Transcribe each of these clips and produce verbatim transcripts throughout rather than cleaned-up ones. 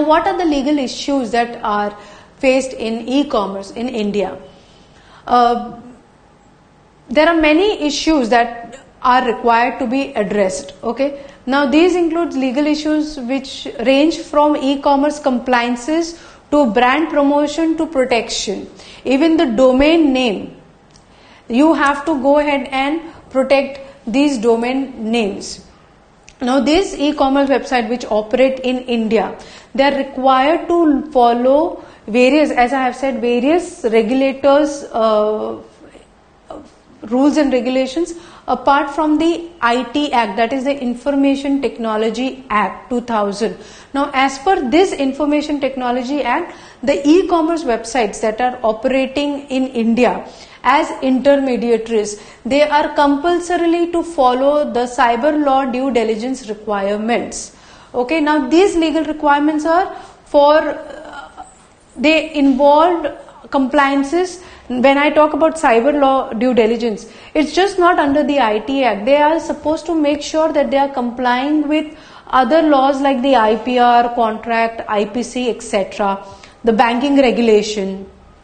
what are the legal issues that are faced in e-commerce in India? Uh, there are many issues that are required to be addressed. Okay. Now these include legal issues which range from e-commerce compliances to brand promotion to protection. Even the domain name, you have to go ahead and protect these domain names. Now these e-commerce websites which operate in India, they are required to follow various, as I have said, various regulators uh, rules and regulations apart from the I T Act, that is the Information Technology Act two thousand. Now as per this Information Technology Act, the e-commerce websites that are operating in India as intermediaries, they are compulsorily to follow the cyber law due diligence requirements. Okay, now these legal requirements are for, uh, they involved compliances. When I talk about cyber law due diligence, it's just not under the I T Act. They are supposed to make sure that they are complying with other laws like the I P R, contract, I P C, et cetera, the banking regulation,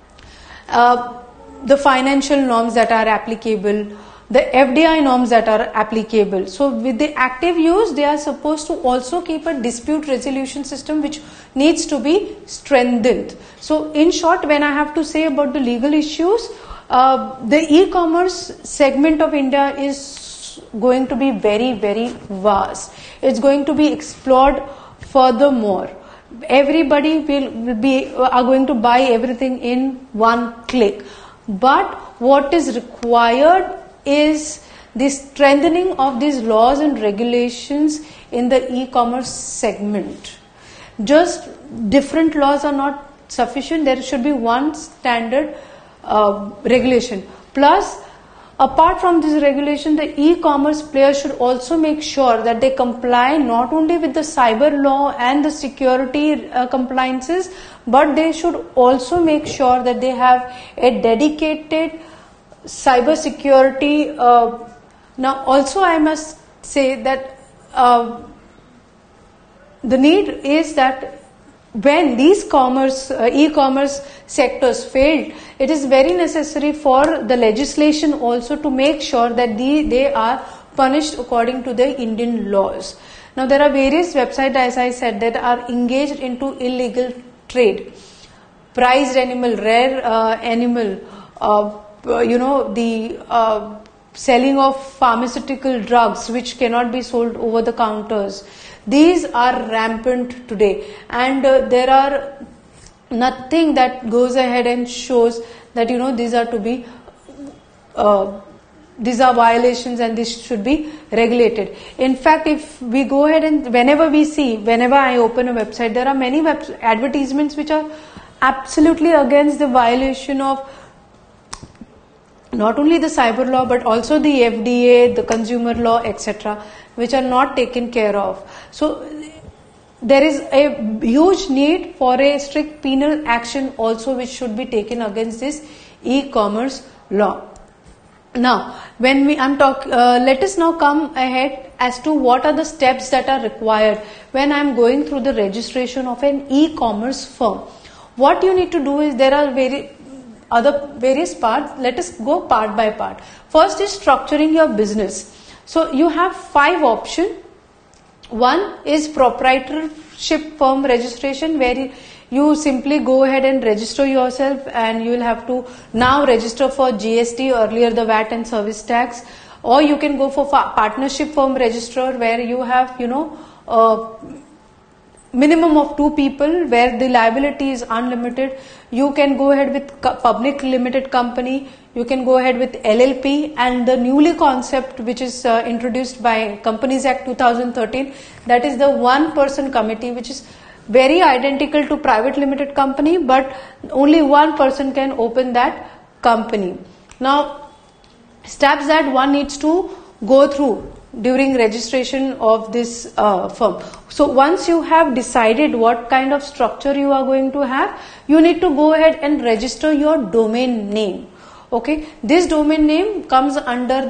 uh, the financial norms that are applicable, the F D I norms that are applicable. So with the active use, they are supposed to also keep a dispute resolution system which needs to be strengthened. So in short, when I have to say about the legal issues, uh, the e-commerce segment of India is going to be very, very vast. It's going to be explored furthermore. Everybody will be are going to buy everything in one click. But what is required is the strengthening of these laws and regulations in the e-commerce segment. Just different laws are not sufficient. There should be one standard uh, regulation. Plus, apart from this regulation, the e-commerce players should also make sure that they comply not only with the cyber law and the security uh, compliances, but they should also make sure that they have a dedicated cyber security. Uh, now also I must say that uh, the need is that when these commerce, uh, e-commerce sectors failed, it is very necessary for the legislation also to make sure that the, they are punished according to the Indian laws. Now there are various websites, as I said, that are engaged into illegal trade, prized animal, rare uh, animal, uh, you know, the uh, selling of pharmaceutical drugs which cannot be sold over the counters. These are rampant today, and uh, there are nothing that goes ahead and shows that, you know, these are to be uh, these are violations and this should be regulated. In fact, if we go ahead and whenever we see, whenever I open a website, there are many web advertisements which are absolutely against the violation of not only the cyber law but also the F D A, the consumer law, et cetera, which are not taken care of. So there is a huge need for a strict penal action also which should be taken against this e-commerce law. Now, when we I'm talk, uh, let us now come ahead as to what are the steps that are required when I'm going through the registration of an e-commerce firm. What you need to do is, there are very other various parts. Let us go part by part. First is structuring your business. So you have five options. One is proprietorship firm registration, where you simply go ahead and register yourself, and you will have to now register for G S T, earlier the V A T and service tax. Or you can go for partnership firm registrar, where you have, you know, uh, minimum of two people, where the liability is unlimited. You can go ahead with public limited company. You can go ahead with L L P, and the newly concept which is uh, introduced by Companies Act two thousand thirteen, that is the one person committee, which is very identical to private limited company, but only one person can open that company. Now, steps that one needs to go through during registration of this uh, firm. So once you have decided what kind of structure you are going to have, you need to go ahead and register your domain name. Okay, this domain name comes under the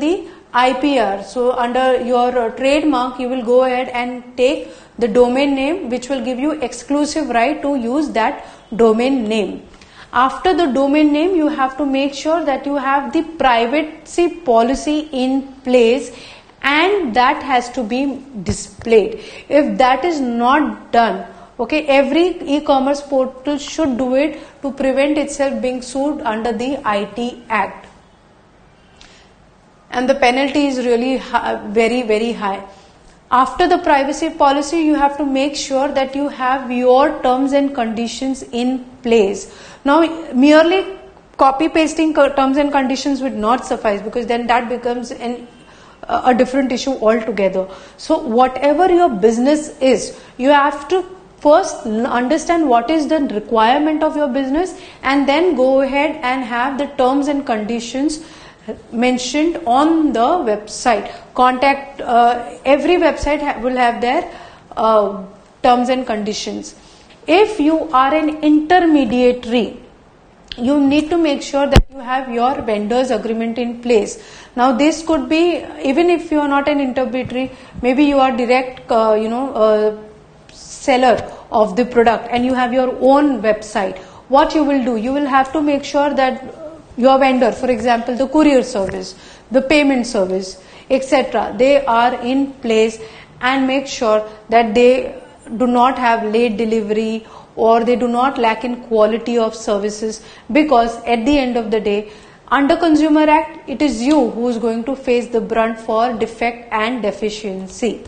I P R. So under your uh, trademark, you will go ahead and take the domain name, which will give you exclusive right to use that domain name. After the domain name, you have to make sure that you have the privacy policy in place, and that has to be displayed. If that is not done, okay, every e-commerce portal should do it to prevent itself being sued under the I T Act. And the penalty is really high, very, very high. After the privacy policy, you have to make sure that you have your terms and conditions in place. Now, merely copy pasting terms and conditions would not suffice, because then that becomes an, a different issue altogether. So, whatever your business is, you have to first understand what is the requirement of your business, and then go ahead and have the terms and conditions mentioned on the website. Contact uh, every website ha- will have their uh, terms and conditions. If you are an intermediary, you need to make sure that you have your vendors agreement in place. Now this could be, even if you are not an intermediary, maybe you are direct uh, you know uh, seller of the product and you have your own website. What you will do, you will have to make sure that your vendor, for example, the courier service, the payment service, et cetera, they are in place, and make sure that they do not have late delivery or they do not lack in quality of services, because at the end of the day, under Consumer Act, it is you who is going to face the brunt for defect and deficiency.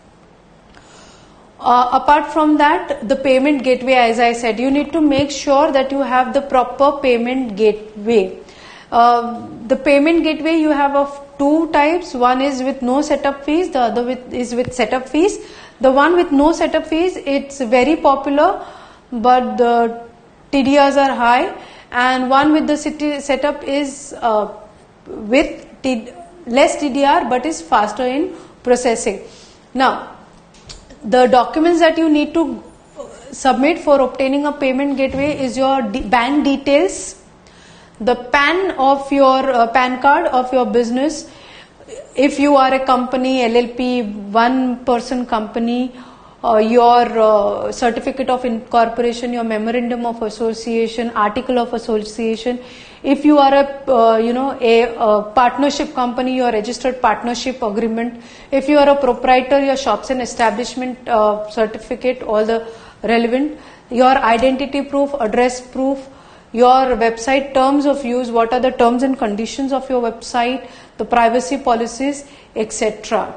Uh, apart from that, the payment gateway, as I said, you need to make sure that you have the proper payment gateway. Uh, the payment gateway, you have of two types. One is with no setup fees, the other with, is with setup fees. The one with no setup fees, it's very popular, but the T D Rs are high, and one with the city setup is uh, with T, less T D R but is faster in processing. Now, the documents that you need to submit for obtaining a payment gateway is your de- bank details, the P A N of your uh, P A N card of your business. If you are a company, L L P, one person company, uh, your uh, certificate of incorporation, your memorandum of association, article of association. If you are a uh, you know a, a partnership company, your registered partnership agreement. If you are a proprietor, your shops and establishment uh, certificate, all the relevant. Your identity proof, address proof, your website terms of use, what are the terms and conditions of your website, the privacy policies, et cetera.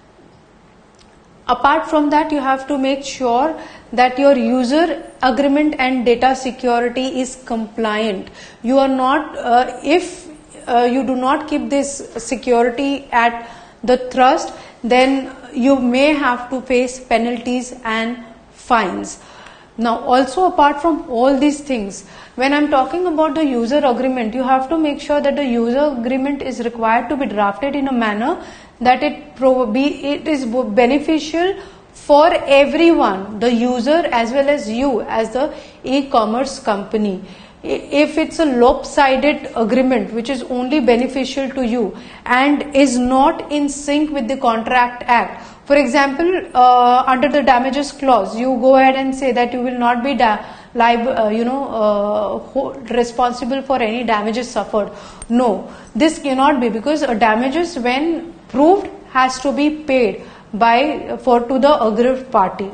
Apart from that, you have to make sure that your user agreement and data security is compliant. You are not, uh, if uh, you do not keep this security at the thrust, then you may have to face penalties and fines. Now, also apart from all these things, when I'm talking about the user agreement, you have to make sure that the user agreement is required to be drafted in a manner that it pro- be, it is beneficial for everyone, the user as well as you as the e-commerce company. If it's a lopsided agreement which is only beneficial to you and is not in sync with the Contract Act, for example, uh, under the damages clause, you go ahead and say that you will not be da- liable, uh, you know, uh, ho- responsible for any damages suffered. No, this cannot be, because uh, damages, when proved, has to be paid by for to the aggrieved party.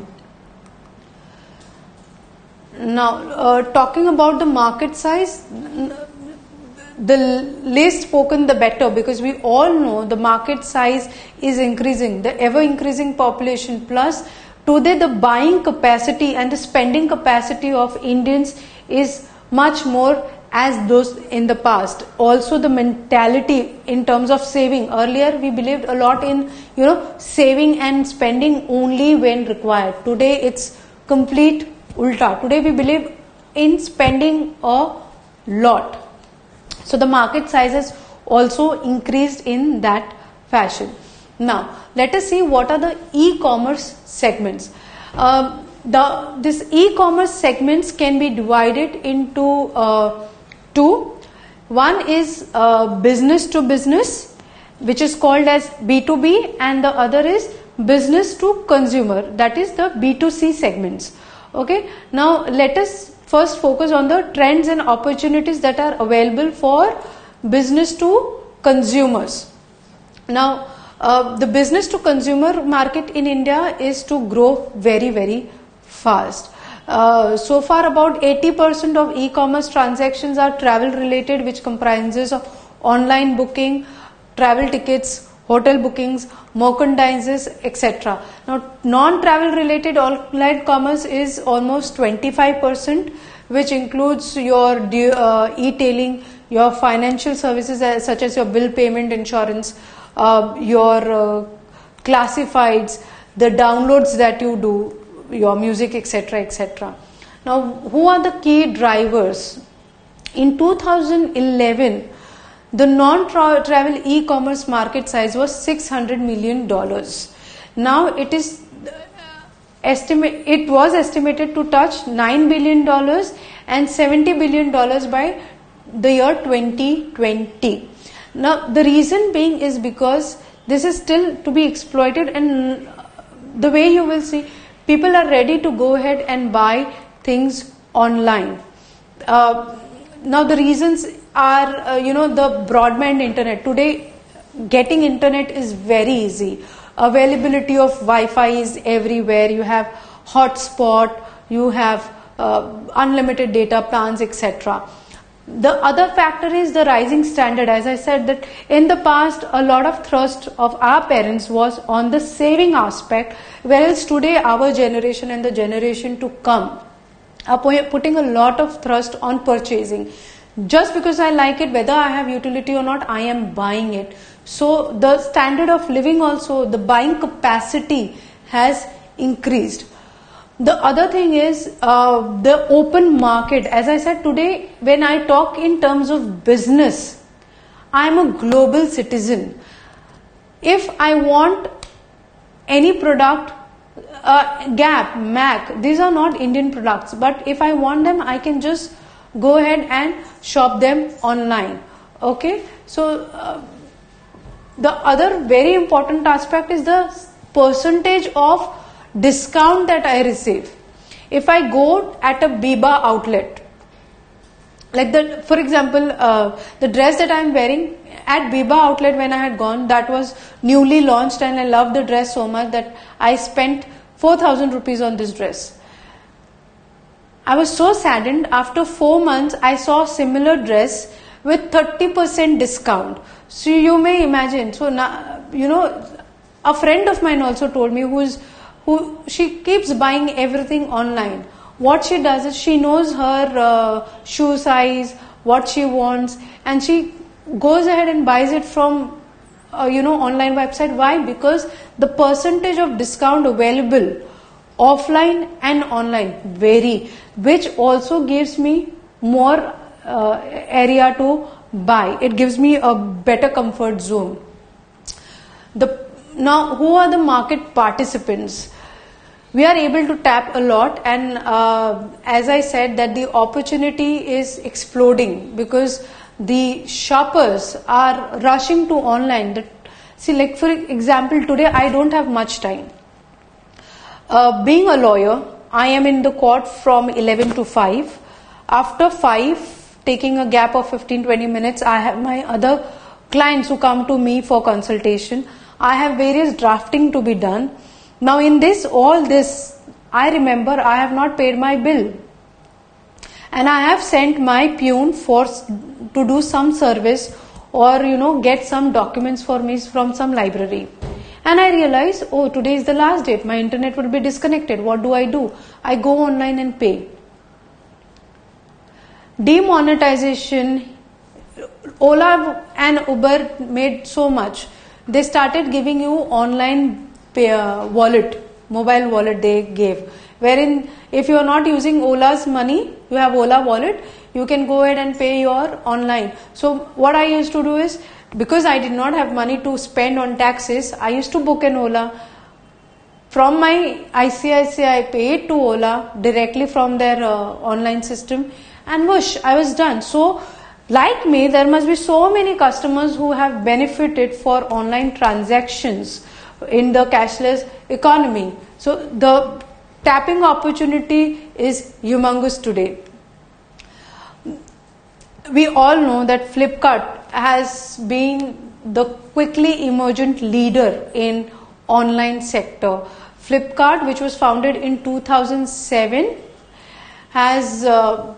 Now, uh, talking about the market size, the least spoken the better, because we all know the market size is increasing, the ever increasing population, plus today the buying capacity and the spending capacity of Indians is much more as those in the past. Also the mentality in terms of saving, earlier we believed a lot in, you know, saving and spending only when required. Today it's complete ulta. Today we believe in spending a lot. So the market size has also increased in that fashion. Now let us see what are the e-commerce segments. Uh, the this e-commerce segments can be divided into uh, two. One is uh, business to business which is called as B two B, and the other is business to consumer, that is the B two C segments. Okay, now let us first focus on the trends and opportunities that are available for business to consumers. Now uh, the business to consumer market in India is to grow very very fast. Uh, so far about eighty percent of e-commerce transactions are travel related, which comprises of online booking, travel tickets, hotel bookings, merchandises, et cetera. Now, non-travel related online commerce is almost twenty-five percent, which includes your uh, e-tailing, your financial services uh, such as your bill payment, insurance, uh, your uh, classifieds, the downloads that you do, your music, et cetera, et cetera. Now, who are the key drivers? In two thousand eleven, the non-travel e-commerce market size was six hundred million dollars. Now it is estimate it was estimated to touch nine billion dollars and seventy billion dollars by the year twenty twenty. Now the reason being is because this is still to be exploited, and the way you will see, people are ready to go ahead and buy things online. Uh, now the reasons are, uh, you know, the broadband internet. Today, getting internet is very easy. Availability of Wi-Fi is everywhere. You have hotspot, you have uh, unlimited data plans, et cetera. The other factor is the rising standard. As I said, that in the past, a lot of thrust of our parents was on the saving aspect, whereas today our generation and the generation to come are putting a lot of thrust on purchasing. Just because I like it, whether I have utility or not, I am buying it. So the standard of living also, the buying capacity has increased. The other thing is uh, the open market. As I said today, when I talk in terms of business, I am a global citizen. If I want any product, uh, Gap, Mac, these are not Indian products, but if I want them, I can just go ahead and shop them online. Okay, so uh, the other very important aspect is the percentage of discount that I receive. If I go at a Biba outlet, like the, for example, uh, the dress that I am wearing at Biba outlet, when I had gone, that was newly launched, and I loved the dress so much that I spent four thousand rupees on this dress. I was so saddened. After four months, I saw a similar dress with thirty percent discount. So you may imagine. So now, you know, a friend of mine also told me, who's who she keeps buying everything online. What she does is she knows her uh, shoe size, what she wants, and she goes ahead and buys it from uh, you know online website. Why? Because the percentage of discount available offline and online vary, which also gives me more uh, area to buy. It gives me a better comfort zone. The now, who are the market participants? We are able to tap a lot, and uh, as I said, that the opportunity is exploding because the shoppers are rushing to online. That, see, like for example, today I don't have much time. Uh, being a lawyer, I am in the court from eleven to five. After five, taking a gap of fifteen to twenty minutes, I have my other clients who come to me for consultation. I have various drafting to be done. Now in this, all this, I remember I have not paid my bill. And I have sent my peon for to do some service or, you know, get some documents for me from some library. And I realize, oh, today is the last date. My internet will be disconnected. What do I do? I go online and pay. Demonetization. Ola and Uber made so much. They started giving you online pay, uh, wallet, mobile wallet they gave. Wherein if you are not using Ola's money, you have Ola wallet, you can go ahead and pay your online. So what I used to do is, because I did not have money to spend on taxes, I used to book an Ola. From my I C I C I, I paid to Ola directly from their uh, online system, and whoosh, I was done. So like me, there must be so many customers who have benefited for online transactions in the cashless economy. So the tapping opportunity is humongous today. We all know that Flipkart has been the quickly emergent leader in online sector. Flipkart, which was founded in two thousand seven, has uh,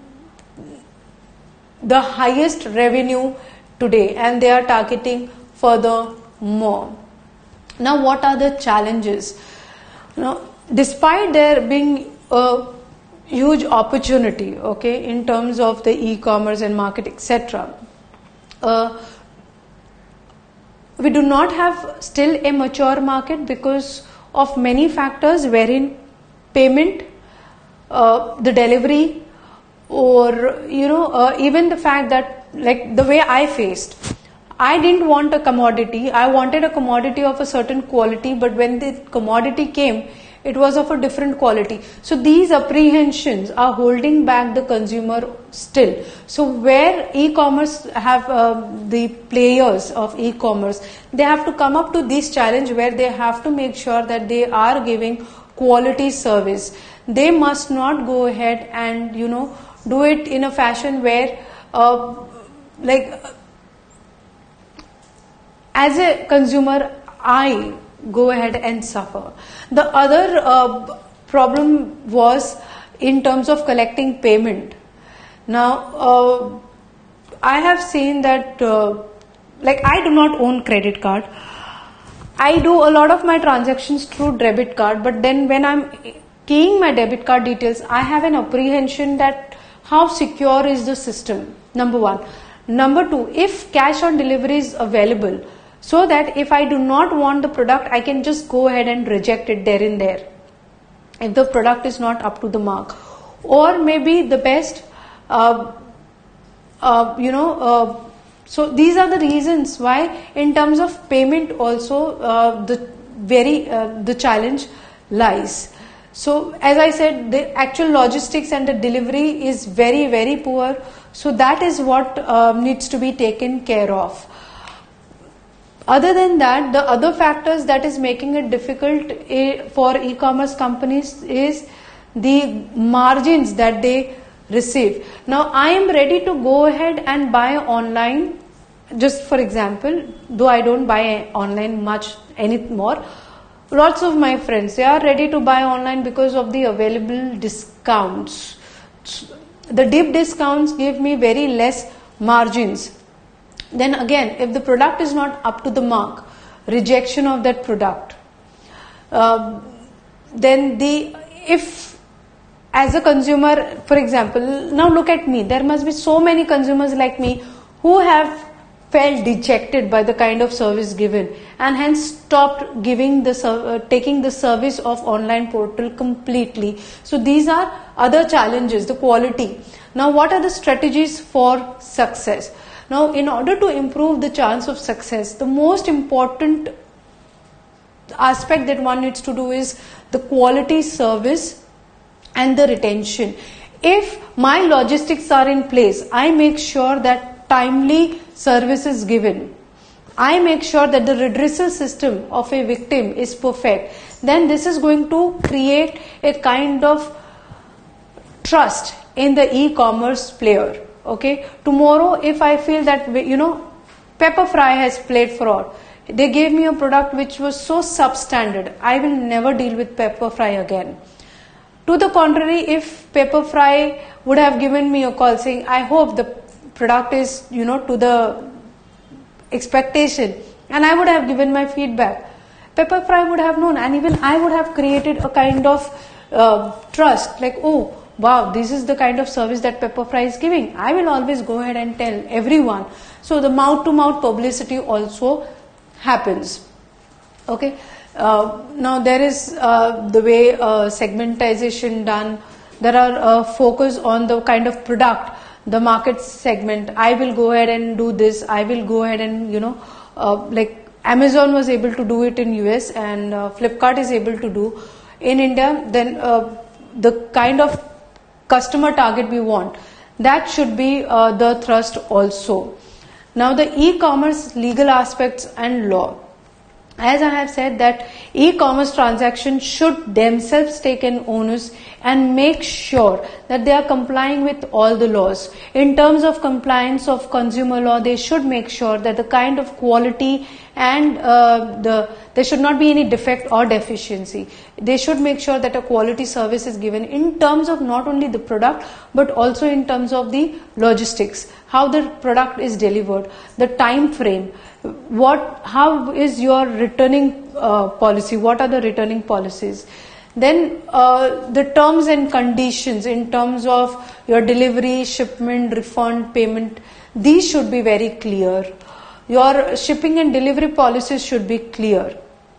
the highest revenue today, and they are targeting further more. Now, what are the challenges? Now, despite there being a huge opportunity, okay, in terms of the e-commerce and market, et cetera, uh, we do not have still a mature market because of many factors, wherein payment, uh, the delivery, or you know, uh, even the fact that, like the way I faced, I didn't want a commodity. I wanted a commodity of a certain quality, but when the commodity came, it was of a different quality. So these apprehensions are holding back the consumer still. So where e-commerce have uh, the players of e-commerce, they have to come up to this challenge where they have to make sure that they are giving quality service. They must not go ahead and, you know, do it in a fashion where uh, like as a consumer I go ahead and suffer. The other uh, problem was in terms of collecting payment. Now, uh, I have seen that, uh, like I do not own credit card. I do a lot of my transactions through debit card, but then when I'm keying my debit card details, I have an apprehension that how secure is the system, number one. Number two, if cash on delivery is available, so that if I do not want the product, I can just go ahead and reject it there and there if the product is not up to the mark. Or maybe the best, uh, uh, you know, uh, so these are the reasons why in terms of payment also uh, the very uh, the challenge lies. So as I said, the actual logistics and the delivery is very very poor. So that is what uh, needs to be taken care of. Other than that, the other factors that is making it difficult for e-commerce companies is the margins that they receive. Now, I am ready to go ahead and buy online. Just for example, though I don't buy online much anymore, lots of my friends, they are ready to buy online because of the available discounts. The deep discounts give me very less margins. Then again, if the product is not up to the mark, rejection of that product. Uh, then the, if as a consumer, for example, now look at me, there must be so many consumers like me who have felt dejected by the kind of service given and hence stopped giving the uh, taking the service of online portal completely. So these are other challenges, the quality. Now what are the strategies for success? Now, in order to improve the chance of success, the most important aspect that one needs to do is the quality service and the retention. If my logistics are in place, I make sure that timely service is given. I make sure that the redressal system of a victim is perfect. Then this is going to create a kind of trust in the e-commerce player. Okay, tomorrow if I feel that, you know, Pepperfry has played fraud, they gave me a product which was so substandard, I will never deal with Pepperfry again. To the contrary, if Pepperfry would have given me a call saying, I hope the product is, you know, to the expectation, and I would have given my feedback, Pepperfry would have known, and even I would have created a kind of uh, trust, like, oh, wow, this is the kind of service that Pepperfry is giving. I will always go ahead and tell everyone. So the mouth-to-mouth publicity also happens. Okay. Uh, now there is uh, the way uh, segmentization done. There are uh, focus on the kind of product, the market segment. I will go ahead and do this. I will go ahead and, you know, uh, like Amazon was able to do it in U S and uh, Flipkart is able to do in India. Then uh, the kind of customer target we want, That should be uh, the thrust also. Now the e-commerce legal aspects and law. As I have said that e-commerce transactions should themselves take an onus and make sure that they are complying with all the laws. In terms of compliance of consumer law, they should make sure that the kind of quality and uh, the there should not be any defect or deficiency. They should make sure that a quality service is given in terms of not only the product but also in terms of the logistics, how the product is delivered, the time frame, what how is your returning uh, policy, what are the returning policies. Then uh, the terms and conditions in terms of your delivery, shipment, refund, payment, these should be very clear. Your shipping and delivery policies should be clear.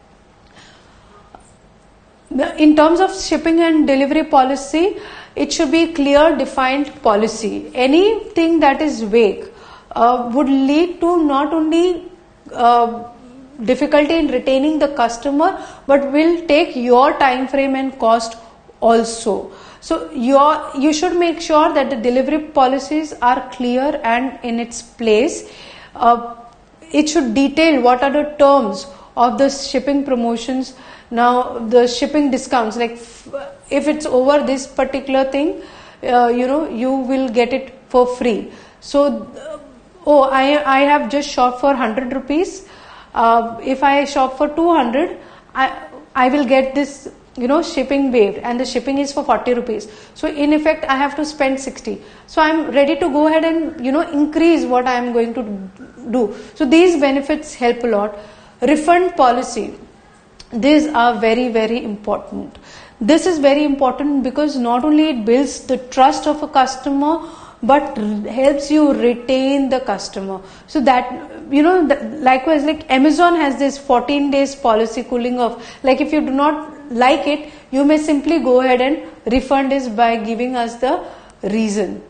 In terms of shipping and delivery policy, it should be clear, defined policy. Anything that is vague uh, would lead to not only uh, difficulty in retaining the customer, but will take your time frame and cost also. So your you should make sure that the delivery policies are clear and in its place. Uh, it should detail what are the terms of the shipping promotions. Now the shipping discounts, like if it's over this particular thing, uh, you know, you will get it for free. So, uh, oh, I I have just shopped for one hundred rupees. Uh, if I shop for two hundred, I I will get this, you know, shipping waived, and the shipping is for forty rupees. So in effect, I have to spend sixty. So I'm ready to go ahead and, you know, increase what I am going to do. So these benefits help a lot. Refund policy. These are very, very important. This is very important because not only it builds the trust of a customer, but helps you retain the customer. So that, you know, likewise, like Amazon has this fourteen days policy cooling off. Like if you do not like it, you may simply go ahead and refund us by giving us the reason.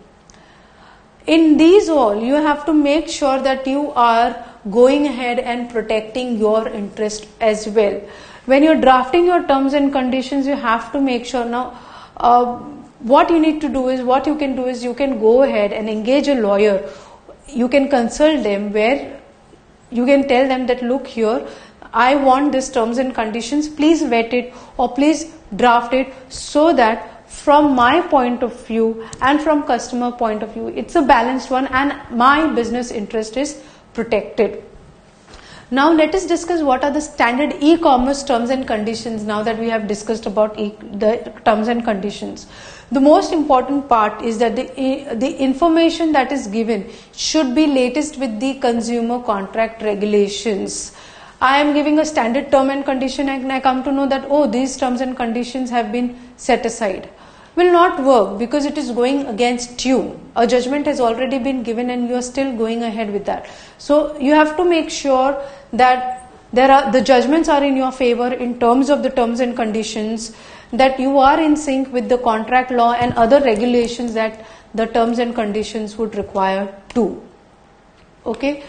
In these all, you have to make sure that you are going ahead and protecting your interest as well. When you're drafting your terms and conditions, you have to make sure now, uh, what you need to do is, what you can do is you can go ahead and engage a lawyer. You can consult them where you can tell them that, look here, I want this terms and conditions, please vet it or please draft it so that from my point of view and from customer point of view, it's a balanced one and my business interest is protected. Now let us discuss what are the standard e-commerce terms and conditions now that we have discussed about e- the terms and conditions. The most important part is that the, the information that is given should be latest with the consumer contract regulations. I am giving a standard term and condition and I come to know that, oh, these terms and conditions have been set aside. Will not work because it is going against you. A judgment has already been given and you are still going ahead with that. So you have to make sure that there are the judgments are in your favor in terms of the terms and conditions, that you are in sync with the contract law and other regulations that the terms and conditions would require too. Okay.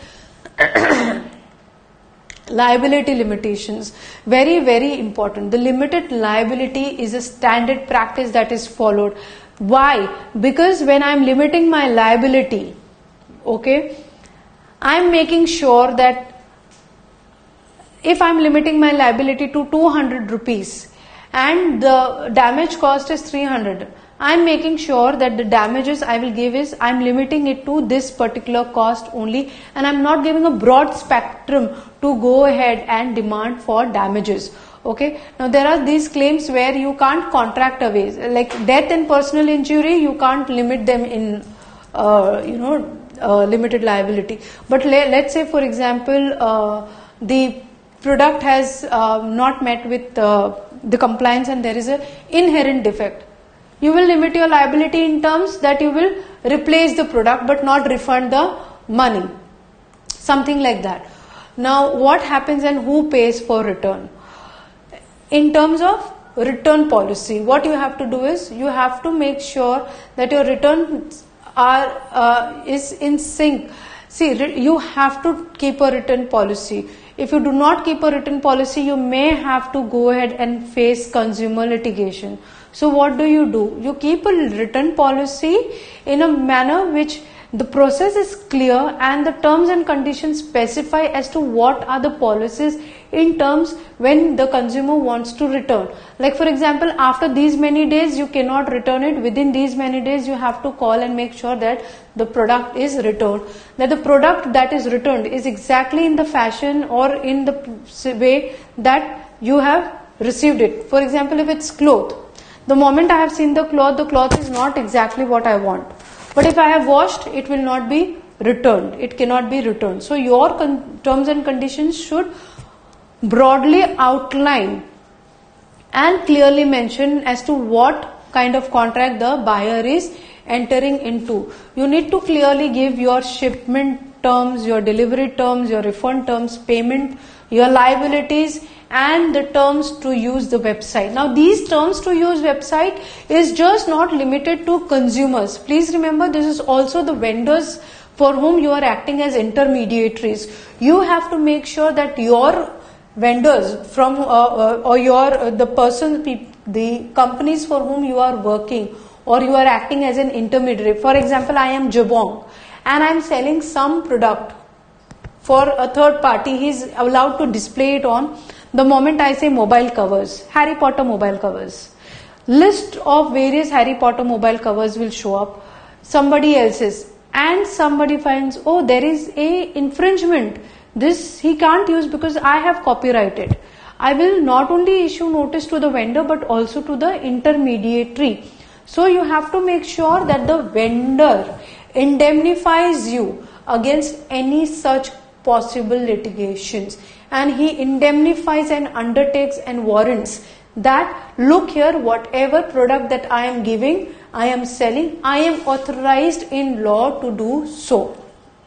Liability limitations, very, very important. The limited liability is a standard practice that is followed. Why? Because when I am limiting my liability, okay, I am making sure that if I am limiting my liability to two hundred rupees and the damage cost is three hundred, I am making sure that the damages I will give is, I am limiting it to this particular cost only, and I am not giving a broad spectrum to go ahead and demand for damages. Okay. Now there are these claims where you can't contract away, like death and personal injury, you can't limit them in, uh, you know, uh, limited liability. But le- let's say, for example, uh, the product has uh, not met with uh, the compliance and there is an inherent defect. You will limit your liability in terms that you will replace the product but not refund the money. Something like that. Now what happens and who pays for return? In terms of return policy, what you have to do is you have to make sure that your returns are uh, is in sync. See, you have to keep a written policy. If you do not keep a written policy, you may have to go ahead and face consumer litigation. So what do you do? You keep a written policy in a manner which the process is clear and the terms and conditions specify as to what are the policies in terms when the consumer wants to return. Like for example, after these many days you cannot return it. Within these many days you have to call and make sure that the product is returned. That the product that is returned is exactly in the fashion or in the way that you have received it. For example, if it's cloth, the moment I have seen the cloth, the cloth is not exactly what I want. But if I have washed, it will not be returned. It cannot be returned. So your con- terms and conditions should broadly outline and clearly mention as to what kind of contract the buyer is entering into. You need to clearly give your shipment terms, your delivery terms, your refund terms, payment, your liabilities, and the terms to use the website. Now these terms to use website is just not limited to consumers. Please remember, this is also the vendors for whom you are acting as intermediaries. You have to make sure that your vendors from uh, uh, or your uh, the person the companies for whom you are working or you are acting as an intermediary. For example, I am Jabong and I am selling some product for a third party. He is allowed to display it on. The moment I say mobile covers, Harry Potter mobile covers, list of various Harry Potter mobile covers will show up, somebody else's, and somebody finds, oh, there is a infringement. This he can't use because I have copyrighted. I will not only issue notice to the vendor but also to the intermediary. So you have to make sure that the vendor indemnifies you against any such possible litigations, and he indemnifies and undertakes and warrants that, look here, whatever product that I am giving, I am selling, I am authorized in law to do so.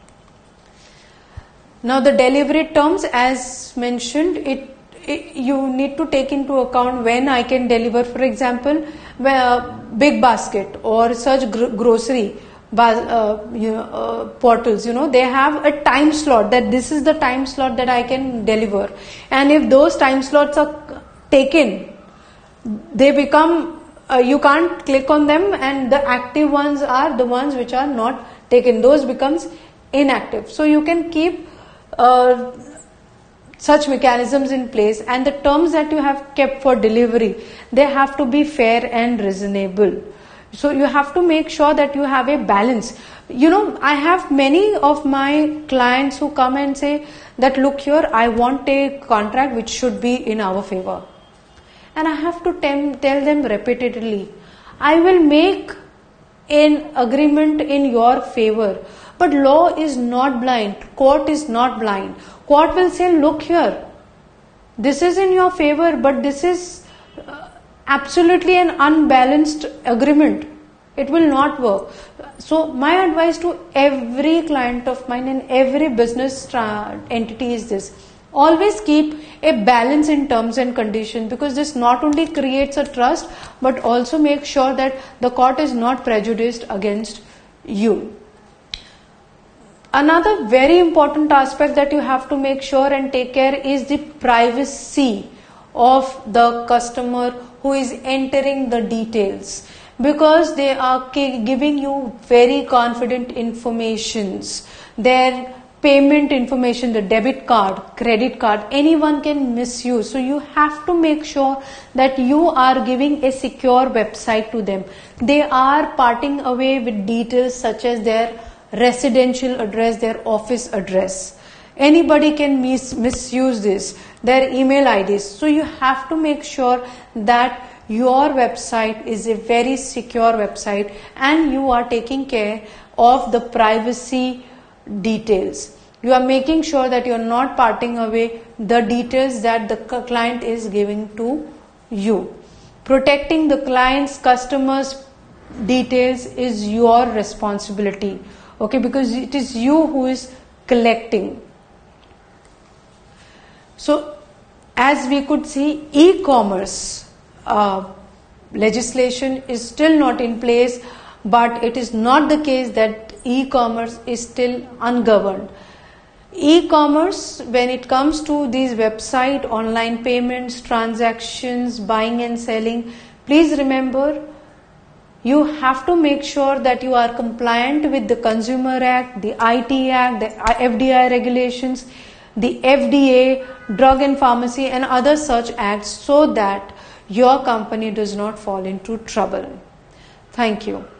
Now the delivery terms, as mentioned, it, it you need to take into account when I can deliver. For example, where big basket or such gr- grocery Uh, you know, uh, portals, you know, they have a time slot that this is the time slot that I can deliver, and if those time slots are taken, they become uh, you can't click on them, and the active ones are the ones which are not taken. Those becomes inactive. So you can keep uh, such mechanisms in place, and the terms that you have kept for delivery, they have to be fair and reasonable. So you have to make sure that you have a balance. You know, I have many of my clients who come and say that, look here, I want a contract which should be in our favor. And I have to tem- tell them repeatedly, I will make an agreement in your favor. But law is not blind. Court is not blind. Court will say, look here, this is in your favor, but this is uh, absolutely an unbalanced agreement. It will not work. So my advice to every client of mine and every business tra- entity is this: always keep a balance in terms and conditions, because this not only creates a trust but also makes sure that the court is not prejudiced against you. Another very important aspect that you have to make sure and take care is the privacy of the customer who is entering the details, because they are giving you very confident informations. Their payment information, the debit card, credit card, anyone can misuse. So you have to make sure that you are giving a secure website to them. They are parting away with details such as their residential address, their office address. Anybody can mis- misuse this, their email I Ds. So you have to make sure that your website is a very secure website and you are taking care of the privacy details. You are making sure that you are not parting away the details that the client is giving to you. Protecting the client's customers' details is your responsibility, okay, because it is you who is collecting. So as we could see, e-commerce Uh, legislation is still not in place, but it is not the case that e-commerce is still ungoverned. E-commerce, when it comes to these website, online payments, transactions, buying and selling, please remember, you have to make sure that you are compliant with the Consumer Act, the I T Act, the F D I regulations, the F D A, Drug and Pharmacy and other such acts, so that your company does not fall into trouble. Thank you.